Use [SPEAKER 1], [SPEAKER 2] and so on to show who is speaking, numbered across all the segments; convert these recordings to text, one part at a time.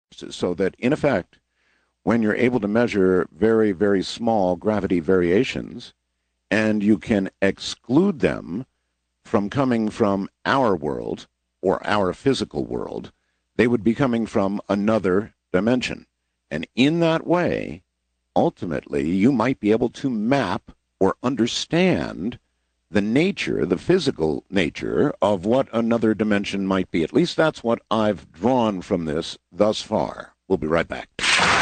[SPEAKER 1] So that, in effect, when you're able to measure very, very small gravity variations and you can exclude them from coming from our world or our physical world, they would be coming from another dimension. And in that way, ultimately, you might be able to map or understand the nature, the physical nature of what another dimension might be. At least that's what I've drawn from this thus far. We'll be right back.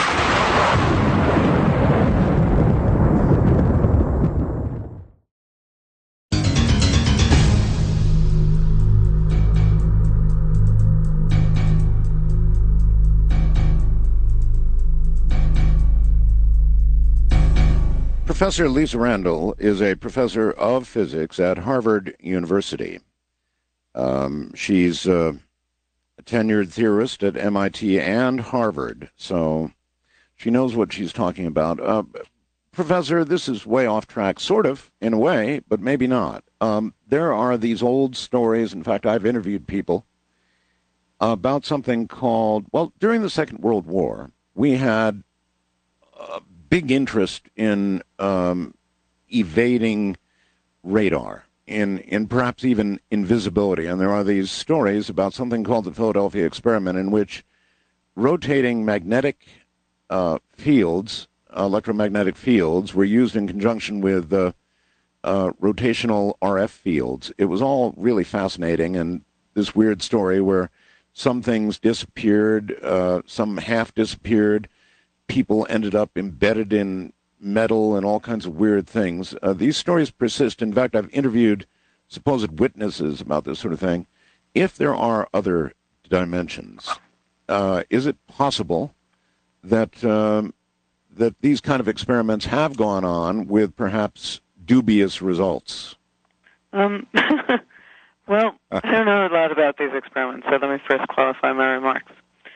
[SPEAKER 1] Professor Lisa Randall is a professor of physics at Harvard University. She's a tenured theorist at MIT and Harvard, so she knows what she's talking about. Professor, this is way off track, sort of, in a way, but maybe not. There are these old stories. In fact, I've interviewed people about something called, well, during the Second World War, we had big interest in evading radar, in perhaps even invisibility. And there are these stories about something called the Philadelphia experiment, in which rotating magnetic fields, electromagnetic fields, were used in conjunction with rotational RF fields. It was all really fascinating, and this weird story where some things disappeared, some half disappeared, people ended up embedded in metal and all kinds of weird things. These stories persist. In fact, I've interviewed supposed witnesses about this sort of thing. If there are other dimensions, is it possible that that these kind of experiments have gone on with perhaps dubious results?
[SPEAKER 2] Well, I don't know a lot about these experiments, so let me first qualify my remarks.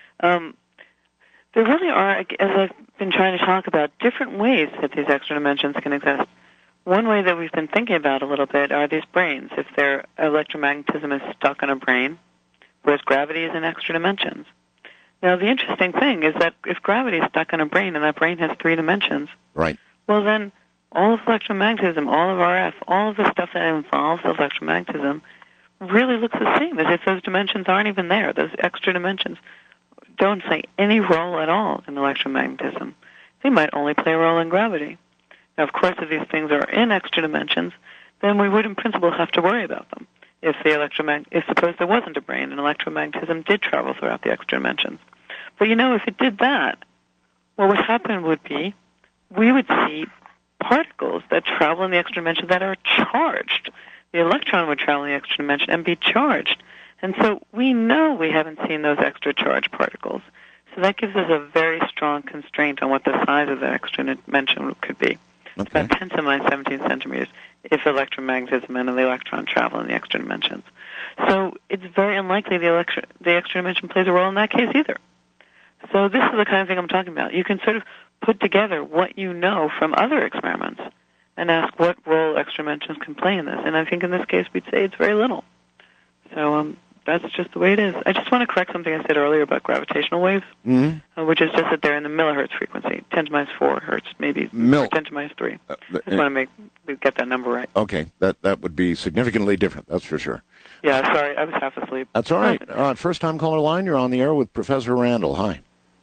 [SPEAKER 2] There really are, as I've been trying to talk about, different ways that these extra dimensions can exist. One way that we've been thinking about a little bit are these brains. If their electromagnetism is stuck in a brain, whereas gravity is in extra dimensions. Now, the interesting thing is that if gravity is stuck in a brain and that brain has 3 dimensions,
[SPEAKER 1] right,
[SPEAKER 2] well then all of electromagnetism, all of RF, all of the stuff that involves electromagnetism really looks the same as if those dimensions aren't even there. Those extra dimensions don't play any role at all in electromagnetism. They might only play a role in gravity. Now, of course, if these things are in extra dimensions, then we would in principle have to worry about them. If suppose there wasn't a brain and electromagnetism did travel throughout the extra dimensions. But if it did that, what would happen would be we would see particles that travel in the extra dimension that are charged. The electron would travel in the extra dimension and be charged. And so we know we haven't seen those extra charged particles. So that gives us a very strong constraint on what the size of the extra dimension could be. It's about 10 to the minus 17 centimeters if electromagnetism and the electron travel in the extra dimensions. So it's very unlikely the extra dimension plays a role in that case either. So this is the kind of thing I'm talking about. You can sort of put together what you know from other experiments and ask what role extra dimensions can play in this. And I think in this case we'd say it's very little. So that's just the way it is. I just want to correct something I said earlier about gravitational waves, which is just that they're in the millihertz frequency, 10 to minus 4 hertz, maybe 10 to minus 3. Just want to get that number right.
[SPEAKER 1] Okay, that would be significantly different, that's for sure.
[SPEAKER 2] Yeah, sorry, I was half asleep.
[SPEAKER 1] That's all right. First-time caller line, you're on the air with Professor Randall. Hi.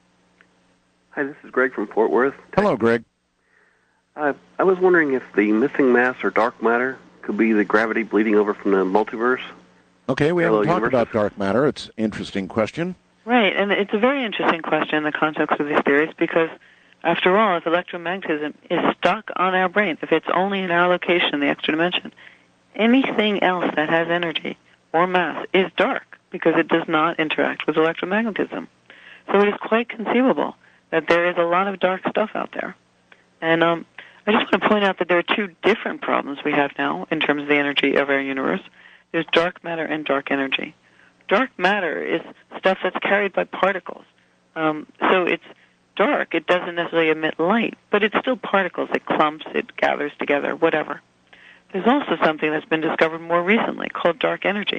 [SPEAKER 3] Hi, this is Greg from Fort Worth.
[SPEAKER 1] Hello, Greg.
[SPEAKER 3] I was wondering if the missing mass or dark matter could be the gravity bleeding over from the multiverse.
[SPEAKER 1] Okay, we haven't talked about dark matter. It's an interesting question.
[SPEAKER 2] Right, and it's a very interesting question in the context of these theories because, after all, if electromagnetism is stuck on our brain, if it's only in our location in the extra dimension, anything else that has energy or mass is dark because it does not interact with electromagnetism. So it is quite conceivable that there is a lot of dark stuff out there. And I just want to point out that there are 2 different problems we have now in terms of the energy of our universe. There's dark matter and dark energy. Dark matter is stuff that's carried by particles. So it's dark. It doesn't necessarily emit light, but it's still particles. It clumps, it gathers together, whatever. There's also something that's been discovered more recently called dark energy.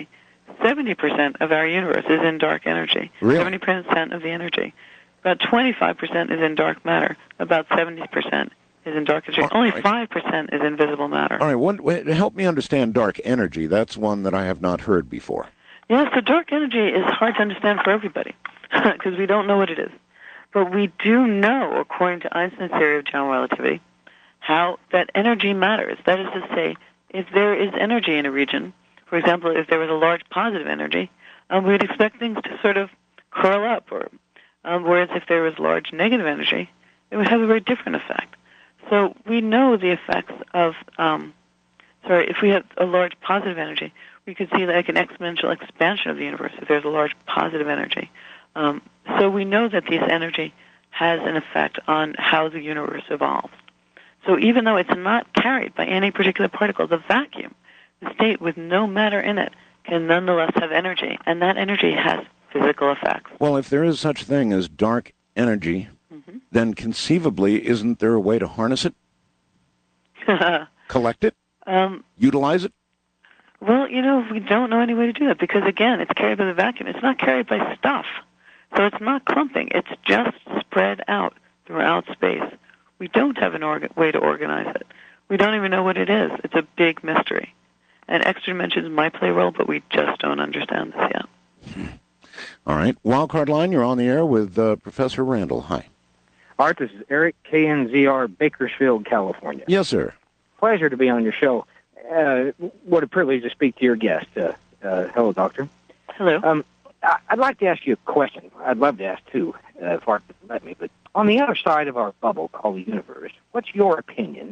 [SPEAKER 2] 70% of our universe is in dark energy.
[SPEAKER 1] Really?
[SPEAKER 2] 70% of the energy. About 25% is in dark matter. About 70% is in dark energy. Only 5% is in visible matter.
[SPEAKER 1] All right, help me understand dark energy. That's one that I have not heard before.
[SPEAKER 2] Yeah, so dark energy is hard to understand for everybody because we don't know what it is. But we do know, according to Einstein's theory of general relativity, how that energy matters. That is to say, if there is energy in a region, for example, if there was a large positive energy, we'd expect things to sort of curl up, or whereas if there was large negative energy, it would have a very different effect. So we know the effects of, if we have a large positive energy, we could see like an exponential expansion of the universe if there's a large positive energy. So we know that this energy has an effect on how the universe evolves. So even though it's not carried by any particular particle, the vacuum, the state with no matter in it, can nonetheless have energy, and that energy has physical effects.
[SPEAKER 1] Well, if there is such thing as dark energy, then conceivably, isn't there a way to harness it? Collect it? Utilize it?
[SPEAKER 2] Well, we don't know any way to do that because, again, it's carried by the vacuum. It's not carried by stuff. So it's not clumping. It's just spread out throughout space. We don't have a way to organize it. We don't even know what it is. It's a big mystery. And extra dimensions might play a role, but we just don't understand this yet.
[SPEAKER 1] All right. Wildcard Line, you're on the air with Professor Randall. Hi.
[SPEAKER 4] Art, this is Eric, KNZR, Bakersfield, California.
[SPEAKER 1] Yes, sir.
[SPEAKER 4] Pleasure to be on your show. What a privilege to speak to your guest. Hello, Doctor.
[SPEAKER 2] Hello.
[SPEAKER 4] I'd like to ask you a question. I'd love to ask two, if Art would let me. But on the other side of our bubble called the universe, what's your opinion?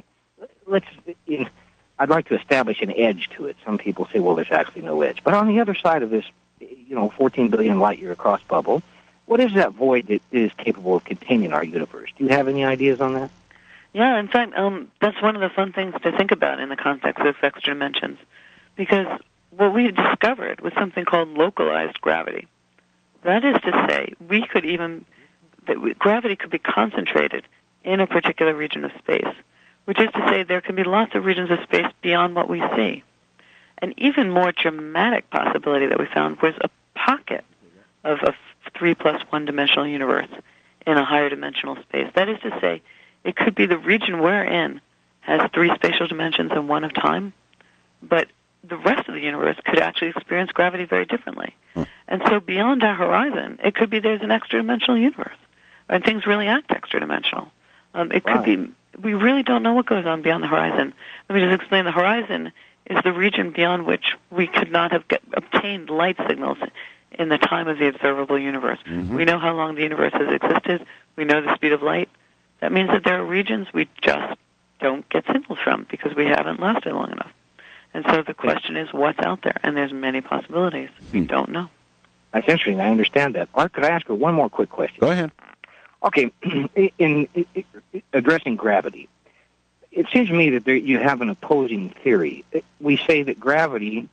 [SPEAKER 4] I'd like to establish an edge to it. Some people say, well, there's actually no edge. But on the other side of this, 14 billion light year across bubble, what is that void that is capable of containing our universe? Do you have any ideas on that?
[SPEAKER 2] Yeah, in fact, that's one of the fun things to think about in the context of extra dimensions, because what we discovered was something called localized gravity. That is to say, gravity could be concentrated in a particular region of space, which is to say there can be lots of regions of space beyond what we see. An even more dramatic possibility that we found was a pocket of a 3 plus 1 dimensional universe in a higher dimensional space. That is to say, it could be the region we're in has 3 spatial dimensions and 1 of time, but the rest of the universe could actually experience gravity very differently. And so beyond our horizon, it could be there's an extra-dimensional universe, and things really act extra-dimensional. It could be, we really don't know what goes on beyond the horizon. Let me just explain. The horizon is the region beyond which we could not have obtained light signals in the time of the observable universe. Mm-hmm. We know how long the universe has existed. We know the speed of light. That means that there are regions we just don't get signals from because we haven't lasted long enough. And so the question is, what's out there? And there's many possibilities. We don't know.
[SPEAKER 4] That's interesting. I understand that. Art, could I ask you one more quick question?
[SPEAKER 1] Go ahead.
[SPEAKER 4] Okay. In addressing gravity, it seems to me that you have an opposing theory. We say that gravity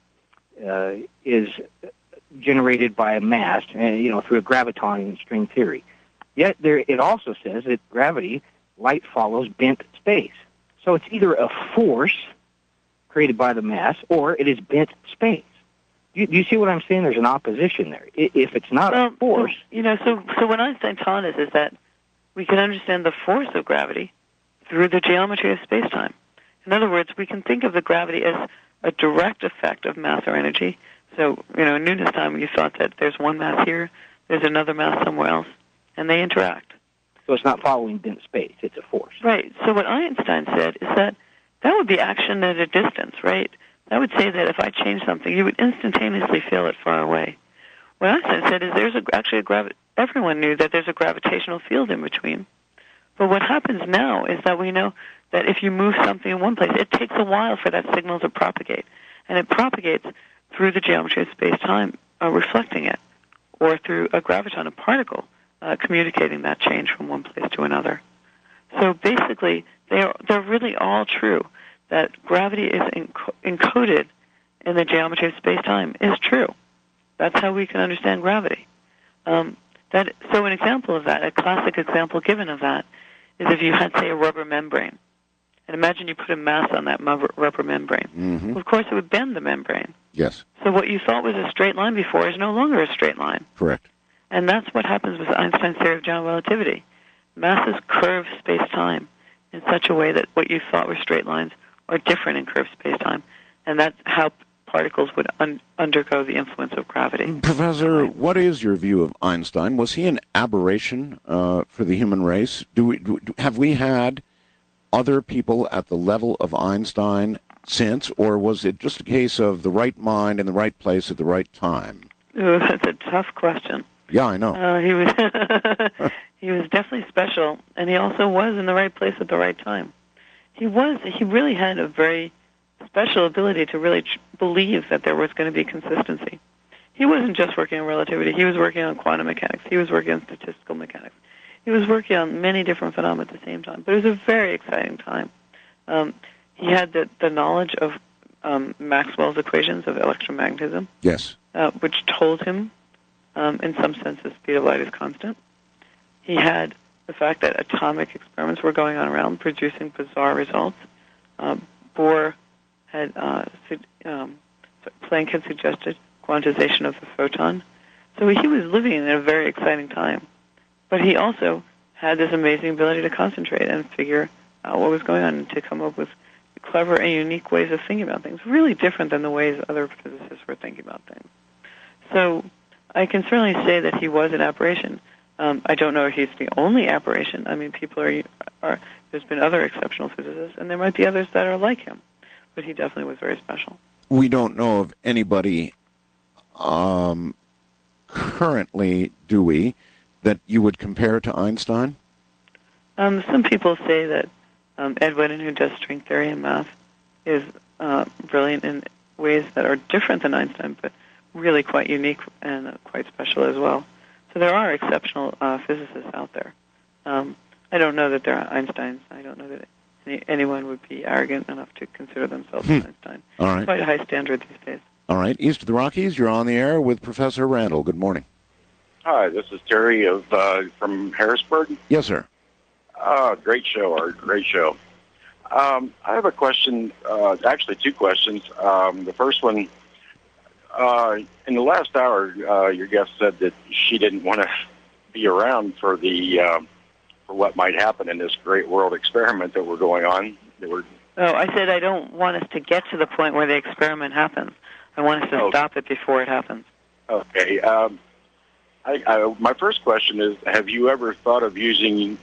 [SPEAKER 4] is generated by a mass, through a graviton string theory. Yet it also says that gravity, light follows bent space. So it's either a force created by the mass, or it is bent space. Do you see what I'm saying? There's an opposition there. If it's not a force...
[SPEAKER 2] So what Einstein taught us is that we can understand the force of gravity through the geometry of space-time. In other words, we can think of the gravity as a direct effect of mass or energy. So, in Newton's time, you thought that there's one mass here, there's another mass somewhere else, and they interact.
[SPEAKER 4] So it's not following bent space, it's a force.
[SPEAKER 2] Right. So what Einstein said is that would be action at a distance, right? That would say that if I change something, you would instantaneously feel it far away. What Einstein said is everyone knew that there's a gravitational field in between. But what happens now is that we know that if you move something in one place, it takes a while for that signal to propagate. And it propagates through the geometry of space-time, reflecting it, or through a graviton, a particle, communicating that change from one place to another. So basically, they're really all true. That gravity is encoded in the geometry of space-time is true. That's how we can understand gravity. So an example of that, a classic example given of that, is if you had, say, a rubber membrane. And imagine you put a mass on that rubber membrane. Mm-hmm. Well, of course, it would bend the membrane.
[SPEAKER 1] Yes,
[SPEAKER 2] So what you thought was a straight line before is no longer a straight line.
[SPEAKER 1] correct.
[SPEAKER 2] And that's what happens with Einstein's theory of general relativity. Masses curve space-time in such a way that what you thought were straight lines are different in curved space-time. And that's how particles would undergo the influence of gravity.
[SPEAKER 1] Professor, what is your view of Einstein? Was he an aberration for the human race? Have we had other people at the level of Einstein since, or was it just a case of the right mind in the right place at the right time?
[SPEAKER 2] Ooh, that's a tough question.
[SPEAKER 1] Yeah, I know.
[SPEAKER 2] He was he was definitely special, and he also was in the right place at the right time. He really had a very special ability to really believe that there was going to be consistency. He wasn't just working on relativity. He was working on quantum mechanics. He was working on statistical mechanics. He was working on many different phenomena at the same time. But it was a very exciting time. He had the knowledge of Maxwell's equations of electromagnetism,
[SPEAKER 1] Yes.
[SPEAKER 2] which told him, in some sense, the speed of light is constant. He had the fact that atomic experiments were going on around, producing bizarre results. Bohr had, Planck had suggested quantization of the photon. So he was living in a very exciting time. But he also had this amazing ability to concentrate and figure out what was going on and to come up with clever and unique ways of thinking about things, really different than the ways other physicists were thinking about things. So I can certainly say that he was an aberration. I don't know if he's the only aberration. I mean, people are there's been other exceptional physicists, and there might be others that are like him. But he definitely was very special.
[SPEAKER 1] We don't know of anybody currently, do we, that you would compare to Einstein?
[SPEAKER 2] Some people say that Ed Witten, who does string theory and math, is brilliant in ways that are different than Einstein, but really quite unique and quite special as well. So there are exceptional physicists out there. I don't know that there are Einsteins. I don't know that anyone would be arrogant enough to consider themselves an Einstein.
[SPEAKER 1] All right.
[SPEAKER 2] It's quite a high standard these days.
[SPEAKER 1] All right. East of the Rockies, you're on the air with Professor Randall. Good morning.
[SPEAKER 5] Hi, this is Terry from Harrisburg.
[SPEAKER 1] Yes, sir.
[SPEAKER 5] Great show, Art. Great show. I have a question, actually two questions. The first one, in the last hour, your guest said that she didn't want to be around for for what might happen in this great world experiment that we're going on.
[SPEAKER 2] I said I don't want us to get to the point where the experiment happens. I want us to stop it before it happens.
[SPEAKER 5] Okay. My first question is: have you ever thought of using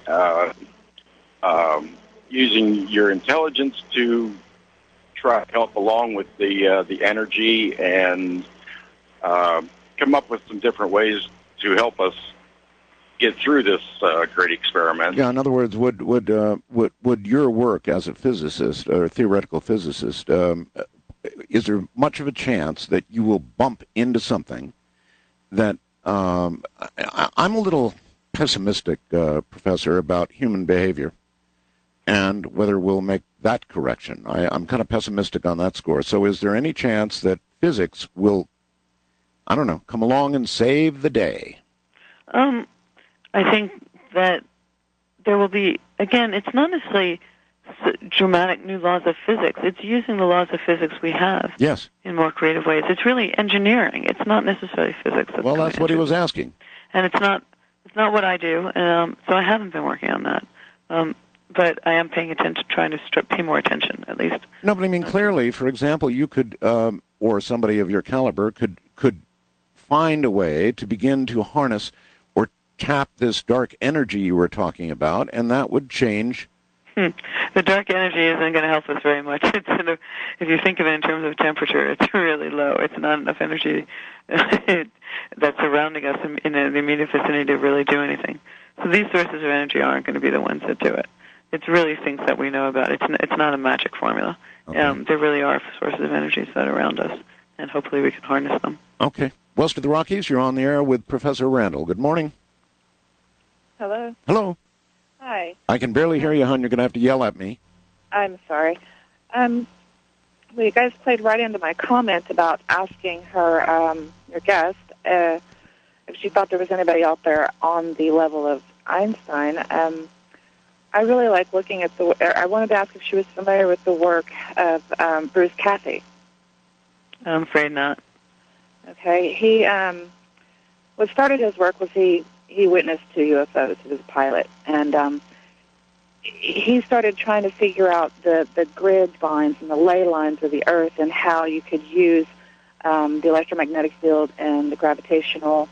[SPEAKER 5] your intelligence to try to help along with the energy and come up with some different ways to help us get through this great experiment?
[SPEAKER 1] Yeah. In other words, would your work as a physicist or a theoretical physicist, is there much of a chance that you will bump into something that I'm a little pessimistic, Professor, about human behavior and whether we'll make that correction. I'm kind of pessimistic on that score. So is there any chance that physics will, I don't know, come along and save the day?
[SPEAKER 2] I think that there will be, again, it's not necessarily dramatic new laws of physics. It's using the laws of physics we have in more creative ways. It's really engineering. It's not necessarily physics.
[SPEAKER 1] Well, that's what he was asking.
[SPEAKER 2] And it's not what I do, so I haven't been working on that. But I am paying attention, trying to pay more attention, at least.
[SPEAKER 1] No, but I mean, clearly, for example, you could, or somebody of your caliber could find a way to begin to harness or tap this dark energy you were talking about, and that would change.
[SPEAKER 2] The dark energy isn't going to help us very much. It's if you think of it in terms of temperature, it's really low. It's not enough energy that's surrounding us in the immediate vicinity to really do anything. So these sources of energy aren't going to be the ones that do it. It's really things that we know about. It's not a magic formula.
[SPEAKER 1] Okay.
[SPEAKER 2] There really are sources of energy that are around us, and hopefully we can harness them.
[SPEAKER 1] Okay. West of the Rockies, you're on the air with Professor Randall. Good morning.
[SPEAKER 6] Hello.
[SPEAKER 1] Hello.
[SPEAKER 6] Hi.
[SPEAKER 1] I can barely hear you, hon. You're going to have to yell at me.
[SPEAKER 6] I'm sorry. Well, you guys played right into my comment about asking her, your guest, if she thought there was anybody out there on the level of Einstein. I really like looking at I wanted to ask if she was familiar with the work of Bruce Cathy.
[SPEAKER 2] I'm afraid not.
[SPEAKER 6] Okay. He what started his work was he witnessed 2 UFOs. He was a pilot, and he started trying to figure out the grid lines and the ley lines of the Earth and how you could use the electromagnetic field and the gravitational.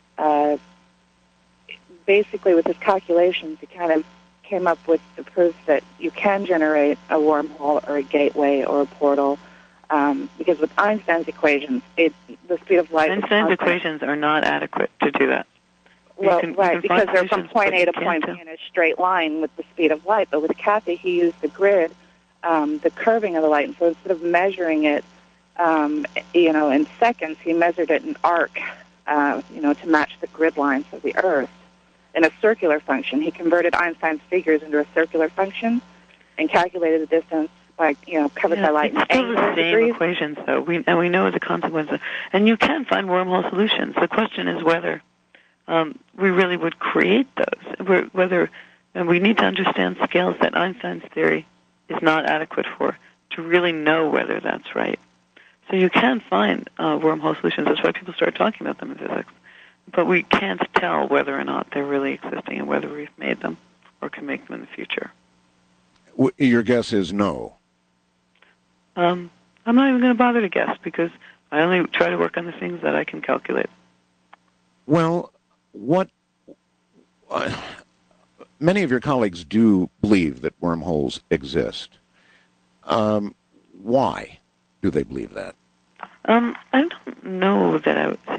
[SPEAKER 6] Basically, with his calculations, he kind of came up with the proof that you can generate a wormhole or a gateway or a portal. Because with Einstein's equations, the speed of light...
[SPEAKER 2] Einstein's equations are not adequate to do that.
[SPEAKER 6] Well, right, because they're from point A to point B in a straight line with the speed of light. But with Kathy, he used the grid, the curving of the light. And so instead of measuring it, in seconds, he measured it in arc, to match the grid lines of the Earth in a circular function. He converted Einstein's figures into a circular function and calculated the distance by, covered by light and
[SPEAKER 2] angular
[SPEAKER 6] angular
[SPEAKER 2] degrees. It's still the same equations, though. We know as a consequence. And you can find wormhole solutions. The question is whether we really would create those. And we need to understand scales that Einstein's theory is not adequate for to really know whether that's right. So you can find wormhole solutions. That's why people start talking about them in physics. But we can't tell whether or not they're really existing and whether we've made them or can make them in the future.
[SPEAKER 1] Your guess is no.
[SPEAKER 2] I'm not even going to bother to guess because I only try to work on the things that I can calculate.
[SPEAKER 1] Well, many of your colleagues do believe that wormholes exist. Why do they believe that?
[SPEAKER 2] I don't know that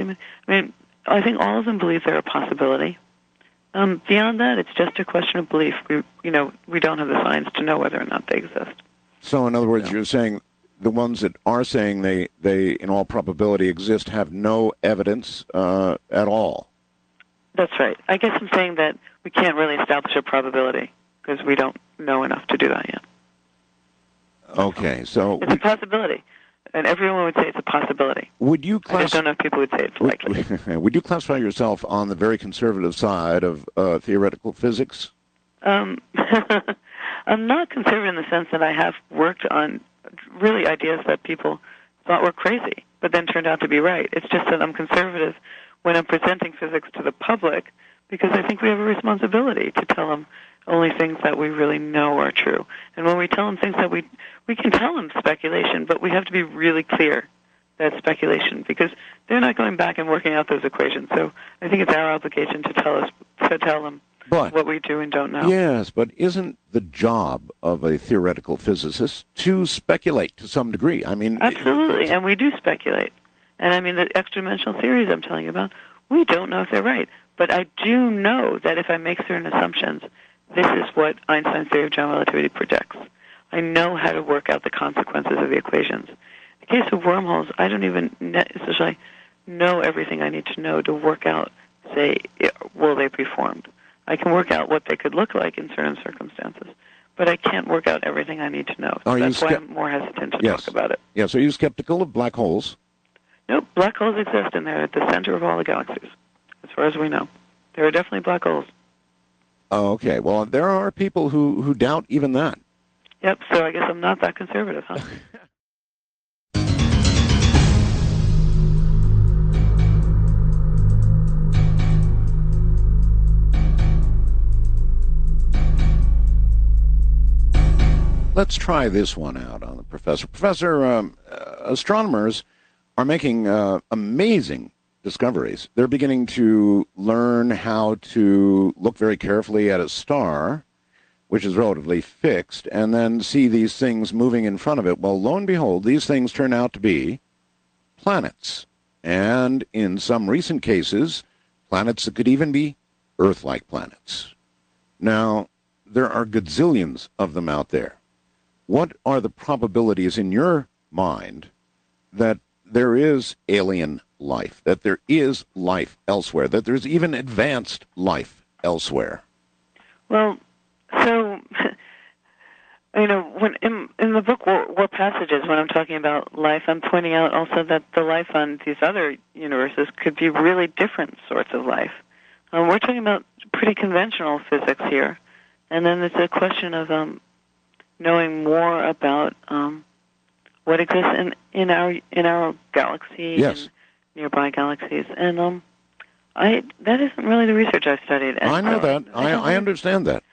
[SPEAKER 2] I think all of them believe they're a possibility. Beyond that, it's just a question of belief. We don't have the science to know whether or not they exist.
[SPEAKER 1] So, in other words, you're saying the ones that are saying they in all probability exist have no evidence at all.
[SPEAKER 2] That's right. I guess I'm saying that we can't really establish a probability because we don't know enough to do that yet.
[SPEAKER 1] Okay, so
[SPEAKER 2] it's a possibility, and everyone would say it's a possibility.
[SPEAKER 1] Would you
[SPEAKER 2] I just don't know if people would say it's likely.
[SPEAKER 1] Would you classify yourself on the very conservative side of theoretical physics?
[SPEAKER 2] I'm not conservative in the sense that I have worked on really ideas that people thought were crazy, but then turned out to be right. It's just that I'm conservative when I'm presenting physics to the public because I think we have a responsibility to tell them only things that we really know are true. And when we tell them things that we can tell them speculation, but we have to be really clear that speculation because they're not going back and working out those equations. So I think it's our obligation to tell them what we do and don't know.
[SPEAKER 1] Yes, but isn't the job of a theoretical physicist to speculate to some degree? I mean,
[SPEAKER 2] absolutely, and we do speculate. And I mean, the extra-dimensional theories I'm telling you about, we don't know if they're right. But I do know that if I make certain assumptions, this is what Einstein's theory of general relativity projects. I know how to work out the consequences of the equations. In the case of wormholes, I don't even necessarily know everything I need to know to work out, say, will they be formed. I can work out what they could look like in certain circumstances, but I can't work out everything I need to know. So that's why I'm more hesitant to talk about it.
[SPEAKER 1] Yes, are you skeptical of black holes?
[SPEAKER 2] Nope, black holes exist, and they're at the center of all the galaxies, as far as we know. There are definitely black holes.
[SPEAKER 1] Oh, okay. Well, there are people who doubt even that.
[SPEAKER 2] Yep, so I guess I'm not that conservative, huh?
[SPEAKER 1] Let's try this one out on the professor. Professor, astronomers are making amazing discoveries. They're beginning to learn how to look very carefully at a star, which is relatively fixed, and then see these things moving in front of it. Well, lo and behold, these things turn out to be planets. And in some recent cases, planets that could even be Earth-like planets. Now, there are gazillions of them out there. What are the probabilities in your mind that there is alien life, that there is life elsewhere, that there's even advanced life elsewhere?
[SPEAKER 2] Well, so, when in the book War Passages, when I'm talking about life, I'm pointing out also that the life on these other universes could be really different sorts of life. We're talking about pretty conventional physics here, and then it's a question of knowing more about what exists in our galaxy
[SPEAKER 1] Yes.
[SPEAKER 2] and nearby galaxies. And that isn't really the research I've studied. And
[SPEAKER 1] I know
[SPEAKER 2] so
[SPEAKER 1] that. I understand that.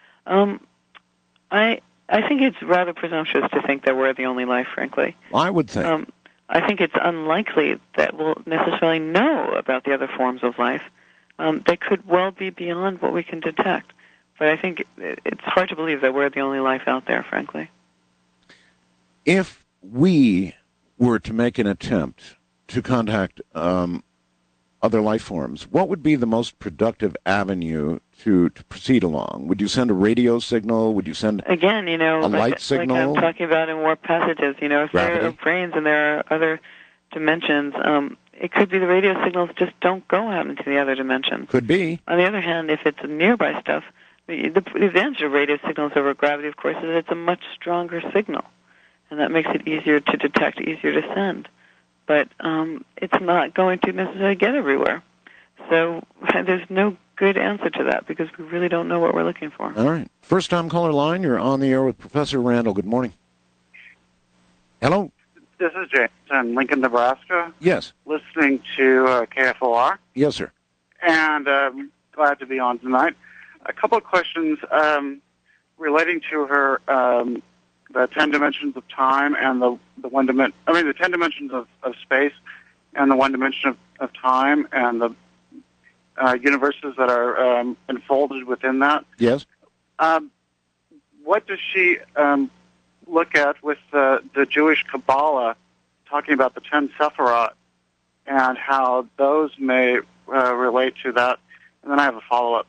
[SPEAKER 2] I think it's rather presumptuous to think that we're the only life, frankly.
[SPEAKER 1] I would think.
[SPEAKER 2] I think it's unlikely that we'll necessarily know about the other forms of life. They could well be beyond what we can detect. But I think it's hard to believe that we're the only life out there, frankly.
[SPEAKER 1] If we were to make an attempt to contact other life forms, what would be the most productive avenue to proceed along? Would you send a radio signal? Would you send
[SPEAKER 2] again,
[SPEAKER 1] a light signal?
[SPEAKER 2] Like I'm talking about in warp passages. If
[SPEAKER 1] Gravity.
[SPEAKER 2] there are brains and there are other dimensions, it could be the radio signals just don't go out into the other dimensions.
[SPEAKER 1] Could be.
[SPEAKER 2] On the other hand, if it's nearby stuff, the advantage of radio signals over gravity, of course, is it's a much stronger signal, and that makes it easier to detect, easier to send. But it's not going to necessarily get everywhere. So there's no good answer to that because we really don't know what we're looking for.
[SPEAKER 1] All right. First-time caller line, you're on the air with Professor Randall. Good morning. Hello?
[SPEAKER 7] This is James in Lincoln, Nebraska.
[SPEAKER 1] Yes.
[SPEAKER 7] Listening to KFOR.
[SPEAKER 1] Yes, sir.
[SPEAKER 7] And glad to be on tonight. A couple of questions relating to her, the 10 dimensions of time and the 10 dimensions of space and the 1 dimension of time and the universes that are enfolded within that.
[SPEAKER 1] Yes.
[SPEAKER 7] What does she look at with the Jewish Kabbalah talking about the 10 Sephirot and how those may relate to that? And then I have a follow-up.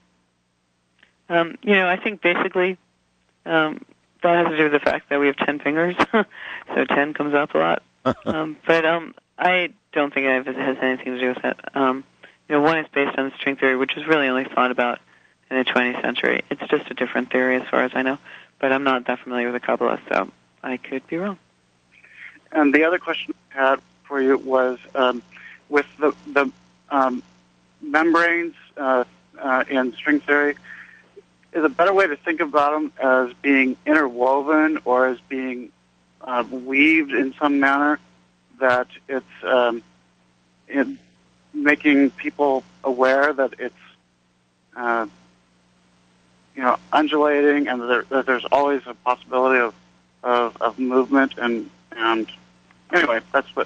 [SPEAKER 2] I think basically that has to do with the fact that we have 10 fingers, so 10 comes up a lot. But I don't think it has anything to do with it. One is based on string theory, which is really only thought about in the 20th century. It's just a different theory as far as I know, but I'm not that familiar with the Kabbalah, so I could be wrong.
[SPEAKER 7] And the other question I had for you was with the membranes in string theory, is a better way to think about them as being interwoven or as being weaved in some manner that it's making people aware that it's undulating and that there's always a possibility of movement and anyway, that's what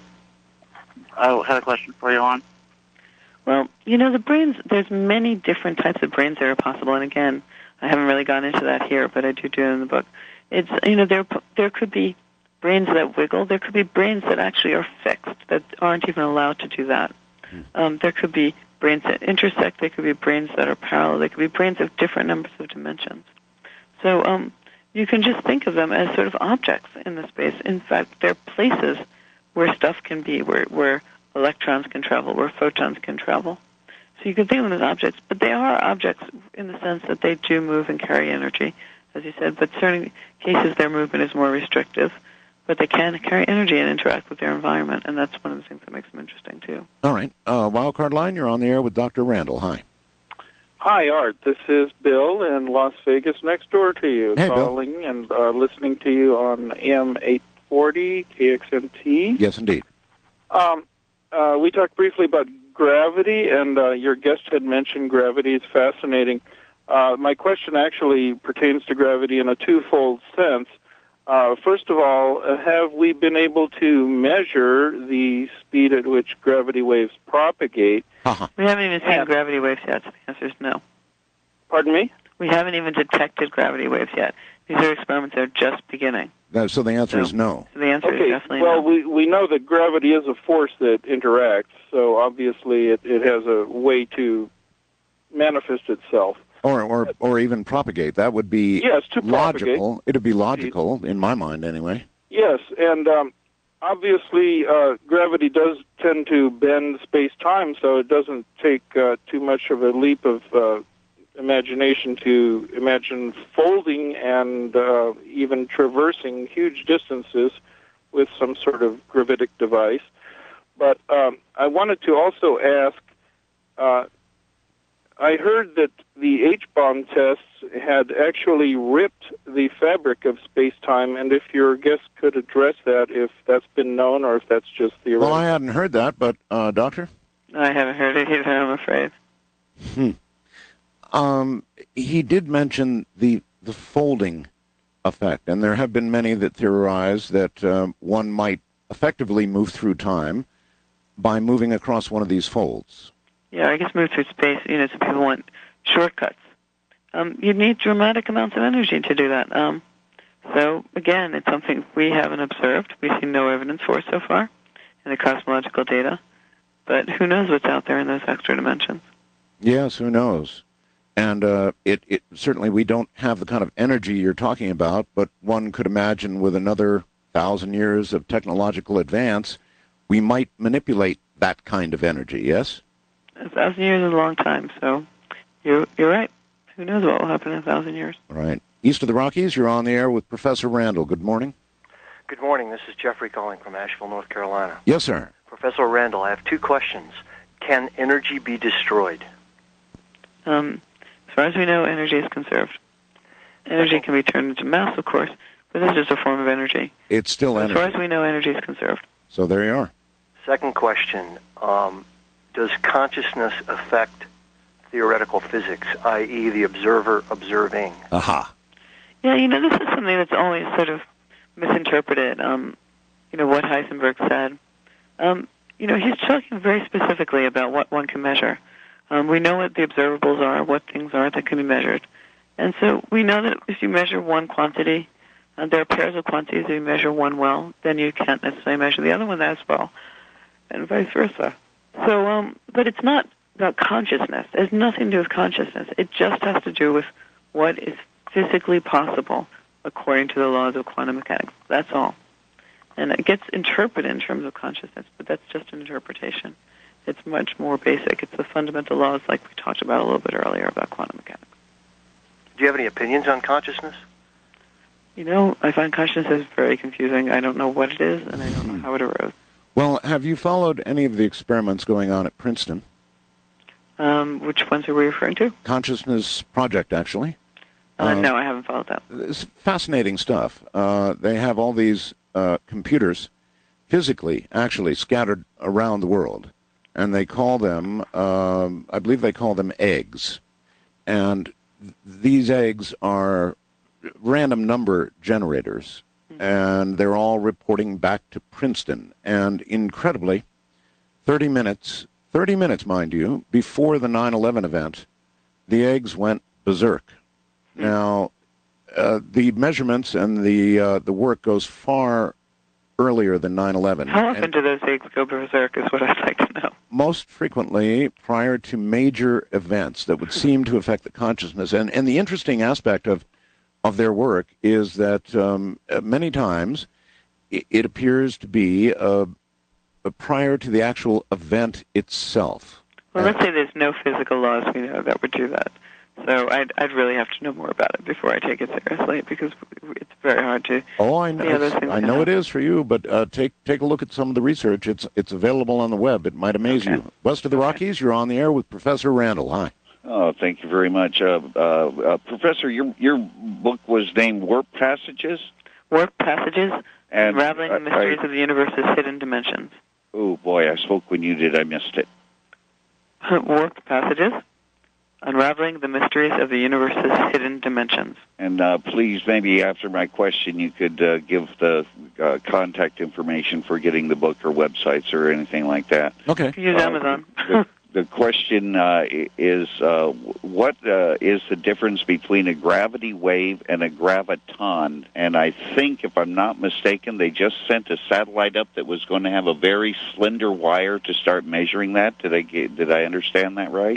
[SPEAKER 7] I had a question for you on.
[SPEAKER 2] Well, the brains, there's many different types of brains that are possible, and again, I haven't really gone into that here, but I do it in the book. It's, there could be brains that wiggle. There could be brains that actually are fixed, that aren't even allowed to do that. There could be brains that intersect. There could be brains that are parallel. There could be brains of different numbers of dimensions. So you can just think of them as sort of objects in the space. In fact, they're places where stuff can be, where electrons can travel, where photons can travel. So you can think of them as objects, but they are objects in the sense that they do move and carry energy, as you said, but in certain cases their movement is more restrictive, but they can carry energy and interact with their environment, and that's one of the things that makes them interesting, too.
[SPEAKER 1] All right. Wildcard line, you're on the air with Dr. Randall. Hi.
[SPEAKER 8] Hi, Art. This is Bill in Las Vegas, next door to you,
[SPEAKER 1] hey,
[SPEAKER 8] calling
[SPEAKER 1] Bill.
[SPEAKER 8] And listening to you on AM840 KXNT.
[SPEAKER 1] Yes, indeed.
[SPEAKER 8] We talked briefly about gravity, and your guest had mentioned gravity is fascinating. My question actually pertains to gravity in a twofold sense. First of all, have we been able to measure the speed at which gravity waves propagate?
[SPEAKER 1] Uh-huh.
[SPEAKER 2] We haven't even seen gravity waves yet, so the answer is no.
[SPEAKER 8] Pardon me?
[SPEAKER 2] We haven't even detected gravity waves yet. These are experiments that are just beginning.
[SPEAKER 1] So the answer is no.
[SPEAKER 2] So the answer is definitely
[SPEAKER 8] well,
[SPEAKER 2] no.
[SPEAKER 8] we know that gravity is a force that interacts, so obviously it has a way to manifest itself.
[SPEAKER 1] Or even propagate. That would be logical. It would be logical, in my mind anyway.
[SPEAKER 8] Yes, and obviously gravity does tend to bend space-time, so it doesn't take too much of a leap of imagination to imagine folding and even traversing huge distances with some sort of gravitic device. But I wanted to also ask, I heard that the H-bomb tests had actually ripped the fabric of space-time, and if your guest could address that, if that's been known or if that's just theoretical.
[SPEAKER 1] Well, I hadn't heard that, but Doctor?
[SPEAKER 2] I haven't heard it either, I'm afraid.
[SPEAKER 1] He did mention the folding effect, and there have been many that theorize that one might effectively move through time by moving across one of these folds.
[SPEAKER 2] Yeah, I guess move through space, so people want shortcuts. You need dramatic amounts of energy to do that. So, again, it's something we haven't observed. We've seen no evidence for so far in the cosmological data. But who knows what's out there in those extra dimensions?
[SPEAKER 1] Yes, who knows? And it certainly, we don't have the kind of energy you're talking about, but one could imagine with another 1,000 years of technological advance, we might manipulate that kind of energy, yes?
[SPEAKER 2] 1,000 years is a long time, so you're right. Who knows what will happen in 1,000 years?
[SPEAKER 1] Right. East of the Rockies, you're on the air with Professor Randall. Good morning.
[SPEAKER 9] Good morning. This is Jeffrey calling from Asheville, North Carolina.
[SPEAKER 1] Yes, sir.
[SPEAKER 9] Professor Randall, I have two questions. Can energy be destroyed?
[SPEAKER 2] As far as we know, energy is conserved. Energy can be turned into mass, of course, but this is just a form of energy.
[SPEAKER 1] It's still energy.
[SPEAKER 2] As far as we know, energy is conserved.
[SPEAKER 1] So there you are.
[SPEAKER 9] Second question, does consciousness affect theoretical physics, i.e. the observer observing?
[SPEAKER 1] Aha.
[SPEAKER 2] Yeah, this is something that's always sort of misinterpreted, what Heisenberg said. He's talking very specifically about what one can measure. We know what the observables are, what things are that can be measured. And so we know that if you measure one quantity, there are pairs of quantities. If you measure one well, then you can't necessarily measure the other one as well, and vice versa. So, but it's not about consciousness. It has nothing to do with consciousness. It just has to do with what is physically possible according to the laws of quantum mechanics. That's all. And it gets interpreted in terms of consciousness, but that's just an interpretation. It's much more basic. It's the fundamental laws like we talked about a little bit earlier about quantum mechanics.
[SPEAKER 9] Do you have any opinions on consciousness?
[SPEAKER 2] I find consciousness very confusing. I don't know what it is, and I don't know how it arose.
[SPEAKER 1] Well, have you followed any of the experiments going on at Princeton?
[SPEAKER 2] Which ones are we referring to?
[SPEAKER 1] Consciousness Project, actually.
[SPEAKER 2] No, I haven't followed that.
[SPEAKER 1] It's fascinating stuff. They have all these computers physically, actually, scattered around the world. And they call them, I believe they call them eggs. And these eggs are random number generators. And they're all reporting back to Princeton. And incredibly, 30 minutes, mind you, before the 9/11 event, the eggs went berserk. Now, the measurements and the work goes far earlier than 9/11.
[SPEAKER 2] How often do those eggs go berserk is what I'd like to know.
[SPEAKER 1] Most frequently prior to major events that would seem to affect the consciousness. And the interesting aspect of their work is that many times it appears to be prior to the actual event itself.
[SPEAKER 2] Well, let's say there's no physical laws we know that would do that. So I'd really have to know more about it before I take it seriously, because it's very hard to.
[SPEAKER 1] Oh, I know. I know it is for you, but take a look at some of the research. It's available on the web. It might amaze you. West of the Rockies, you're on the air with Professor Randall. Hi.
[SPEAKER 10] Oh, thank you very much, Professor. Your book was named Warp Passages.
[SPEAKER 2] Warp Passages,
[SPEAKER 10] and
[SPEAKER 2] Unraveling the Mysteries of the Universe's Hidden Dimensions.
[SPEAKER 10] Oh boy, I spoke when you did. I missed it.
[SPEAKER 2] Warp Passages, Unraveling the Mysteries of the Universe's Hidden Dimensions.
[SPEAKER 10] And please, maybe after my question, you could give the contact information for getting the book or websites or anything like that.
[SPEAKER 1] Okay.
[SPEAKER 2] Use Amazon.
[SPEAKER 10] The question is, what is the difference between a gravity wave and a graviton? And I think, if I'm not mistaken, they just sent a satellite up that was going to have a very slender wire to start measuring that. Did I understand that right?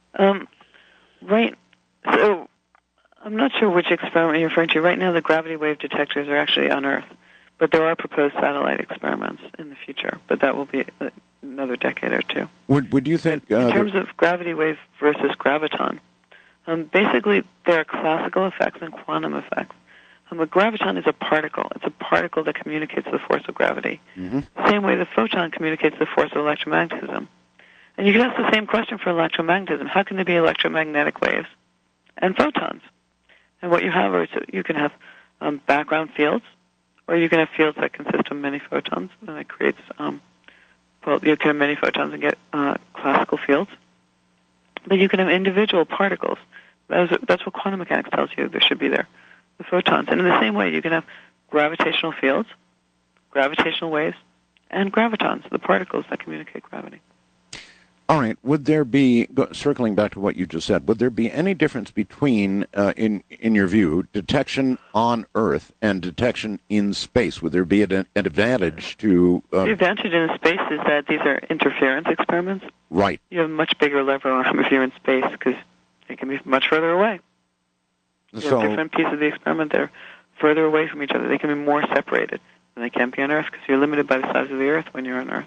[SPEAKER 2] Right. So I'm not sure which experiment you're referring to. Right now, the gravity wave detectors are actually on Earth, but there are proposed satellite experiments in the future. But that will be another decade or two.
[SPEAKER 1] Would you think...
[SPEAKER 2] in terms of gravity wave versus graviton, basically there are classical effects and quantum effects. A graviton is a particle. It's a particle that communicates the force of gravity. Same way the photon communicates the force of electromagnetism. And you can ask the same question for electromagnetism. How can there be electromagnetic waves and photons? And what you have is you can have background fields, or you can have fields that consist of many photons, and it creates, you can have many photons and get classical fields. But you can have individual particles. That's what quantum mechanics tells you there should be there, the photons. And in the same way, you can have gravitational fields, gravitational waves, and gravitons, the particles that communicate gravity.
[SPEAKER 1] All right. Would there be, circling back to what you just said, would there be any difference between, in your view, detection on Earth and detection in space? Would there be an advantage to...
[SPEAKER 2] The advantage in space is that these are interference experiments.
[SPEAKER 1] Right.
[SPEAKER 2] You have a much bigger lever arm if you're in space because they can be much further away. You have different pieces of the experiment that are further away from each other. They can be more separated than they can be on Earth because you're limited by the size of the Earth when you're on Earth.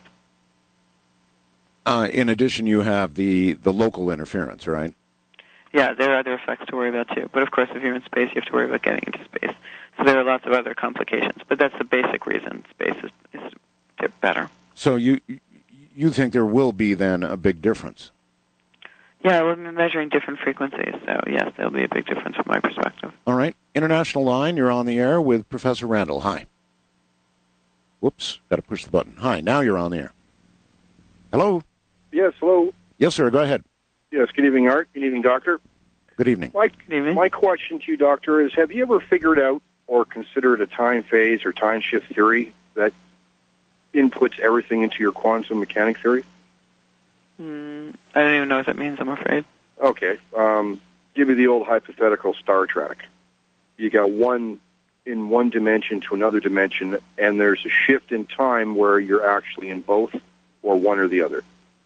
[SPEAKER 1] In addition, you have the local interference, right?
[SPEAKER 2] Yeah, there are other effects to worry about, too. But, of course, if you're in space, you have to worry about getting into space. So there are lots of other complications. But that's the basic reason space is better.
[SPEAKER 1] So you think there will be, then, a big difference?
[SPEAKER 2] Yeah, we're measuring different frequencies. So, yes, there'll be a big difference from my perspective.
[SPEAKER 1] All right. International line, you're on the air with Professor Randall. Hi. Whoops, got to push the button. Hi, now you're on the air. Hello?
[SPEAKER 11] Yes, hello.
[SPEAKER 1] Yes, sir, go ahead.
[SPEAKER 11] Yes, good evening, Art. Good evening, Doctor.
[SPEAKER 1] Good evening.
[SPEAKER 11] My question to you, Doctor, is have you ever figured out or considered a time phase or time shift theory that inputs everything into your quantum mechanics theory?
[SPEAKER 2] I don't even know what that means, I'm afraid.
[SPEAKER 11] Okay. Give me the old hypothetical Star Trek. You got one in one dimension to another dimension, and there's a shift in time where you're actually in both or one or the other.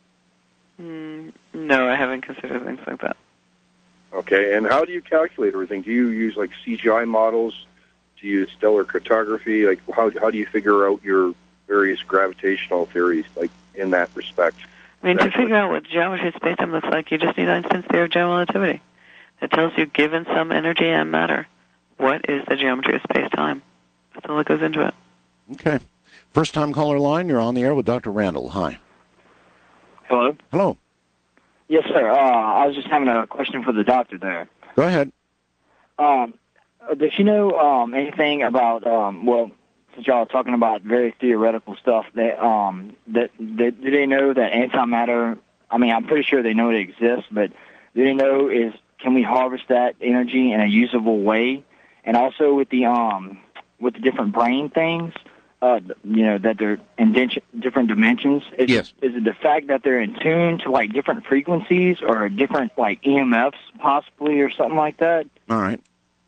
[SPEAKER 2] No, I haven't considered things like that.
[SPEAKER 11] Okay, and how do you calculate everything? Do you use, like, CGI models? Do you use stellar cartography? Like, how do you figure out your various gravitational theories, like, in that respect?
[SPEAKER 2] I mean, to figure out what geometry of space-time looks like, you just need Einstein's theory of general relativity. It tells you, given some energy and matter, what is the geometry of space-time. That's all that goes into it.
[SPEAKER 1] Okay. First-time caller line, you're on the air with Dr. Randall. Hi.
[SPEAKER 12] Hello?
[SPEAKER 1] Hello.
[SPEAKER 12] Yes, sir. I was just having a question for the doctor there.
[SPEAKER 1] Go ahead.
[SPEAKER 12] Does she know anything about, since y'all are talking about very theoretical stuff, do they know that antimatter, I mean, I'm pretty sure they know it exists, but do they know can we harvest that energy in a usable way? And also with the different brain things, that they're in different dimensions. Is it the fact that they're in tune to, like, different frequencies or different, like, EMFs possibly or something like that?
[SPEAKER 1] All right.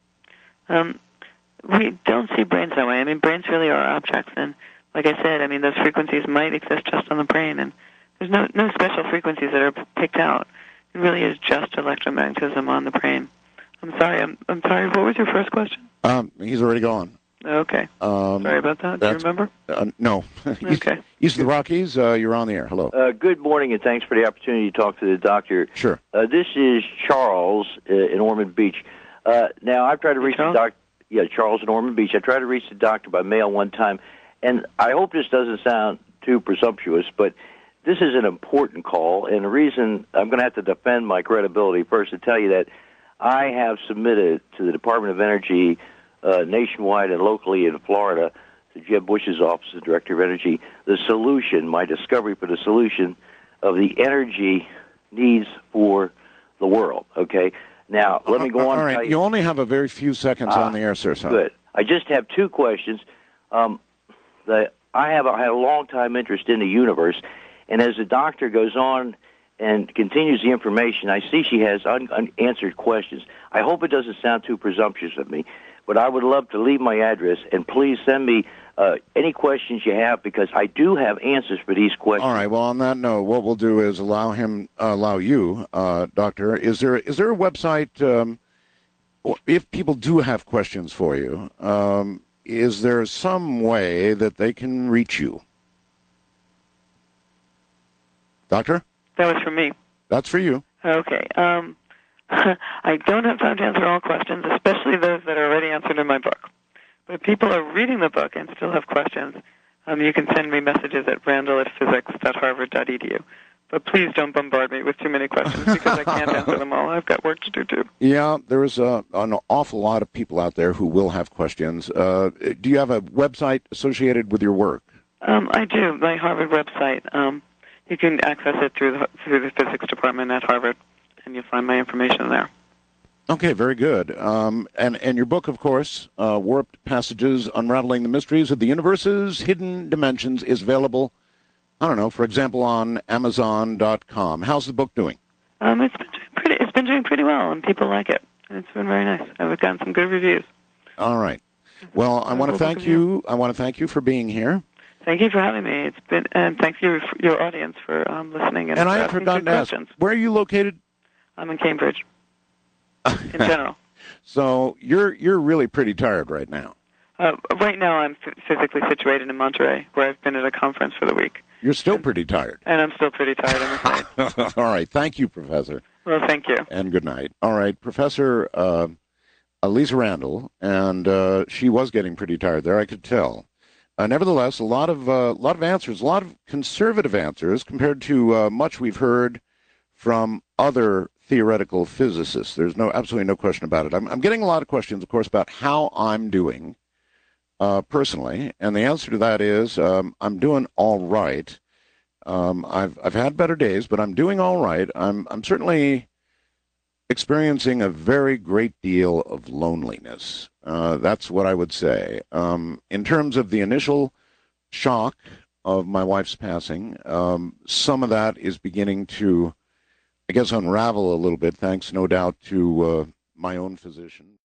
[SPEAKER 2] We don't see brains that way. I mean, brains really are objects. And like I said, I mean, those frequencies might exist just on the brain. And there's no special frequencies that are picked out. It really is just electromagnetism on the brain. I'm sorry. I'm sorry. What was your first question?
[SPEAKER 1] He's already gone.
[SPEAKER 2] Okay. Sorry about that. Do you remember?
[SPEAKER 1] No.
[SPEAKER 2] Okay.
[SPEAKER 1] East of the Rockies, you're on the air. Hello.
[SPEAKER 13] Good morning, and thanks for the opportunity to talk to the doctor.
[SPEAKER 1] Sure.
[SPEAKER 13] This is Charles in Ormond Beach. Now, I've tried to reach the doctor. Yeah, Charles in Ormond Beach. I tried to reach the doctor by mail one time, and I hope this doesn't sound too presumptuous, but this is an important call, and the reason I'm going to have to defend my credibility first to tell you that I have submitted to the Department of Energy nationwide and locally in Florida, to Jeb Bush's office, the Director of Energy, the solution, my discovery for the solution of the energy needs for the world, okay? Now, let me go on.
[SPEAKER 1] All right, you only have a very few seconds on the air, sir.
[SPEAKER 13] Good. I just have two questions. I had a long-time interest in the universe, and as the doctor goes on and continues the information, I see she has unanswered questions. I hope it doesn't sound too presumptuous of me, but I would love to leave my address, and please send me any questions you have, because I do have answers for these questions.
[SPEAKER 1] All right. Well, on that note, what we'll do is allow you, Doctor. Is there a website? If people do have questions for you, is there some way that they can reach you, Doctor?
[SPEAKER 2] That was for me.
[SPEAKER 1] That's for you.
[SPEAKER 2] Okay. I don't have time to answer all questions, especially those that are already answered in my book. But if people are reading the book and still have questions, you can send me messages at randall@physics.harvard.edu. But please don't bombard me with too many questions because I can't answer them all. I've got work to do, too.
[SPEAKER 1] Yeah, there's an awful lot of people out there who will have questions. Do you have a website associated with your work?
[SPEAKER 2] I do. My Harvard website. You can access it through the physics department at Harvard, and you'll find my information there.
[SPEAKER 1] Okay, very good. And your book, of course, Warped Passages, Unraveling the Mysteries of the Universe's Hidden Dimensions, is available, I don't know, for example, on Amazon.com. How's the book doing?
[SPEAKER 2] It's been doing pretty well, and people like it. It's been very nice. I've gotten some good reviews.
[SPEAKER 1] All right. Well, I want to thank you. I want to thank you for being here.
[SPEAKER 2] Thank you for having me. It's been, and thank you for your audience for listening and
[SPEAKER 1] I have
[SPEAKER 2] asking
[SPEAKER 1] forgotten
[SPEAKER 2] good
[SPEAKER 1] to ask,
[SPEAKER 2] questions.
[SPEAKER 1] where are you located?
[SPEAKER 2] I'm in Cambridge. In general.
[SPEAKER 1] So you're really pretty tired right now.
[SPEAKER 2] Right now, I'm physically situated in Monterey, where I've been at a conference for the week.
[SPEAKER 1] You're still pretty tired.
[SPEAKER 2] And I'm still pretty tired, I'm afraid.
[SPEAKER 1] All right. Thank you, Professor.
[SPEAKER 2] Well, thank you.
[SPEAKER 1] And good night. All right, Professor Lisa Randall, and she was getting pretty tired there, I could tell. Nevertheless, a lot of answers, a lot of conservative answers compared to much we've heard from other theoretical physicists. There's absolutely no question about it. I'm getting a lot of questions, of course, about how I'm doing personally, and the answer to that is I'm doing all right. I've had better days, but I'm doing all right. I'm certainly experiencing a very great deal of loneliness. That's what I would say. In terms of the initial shock of my wife's passing, some of that is beginning to, I guess, unravel a little bit, thanks no doubt to my own physician.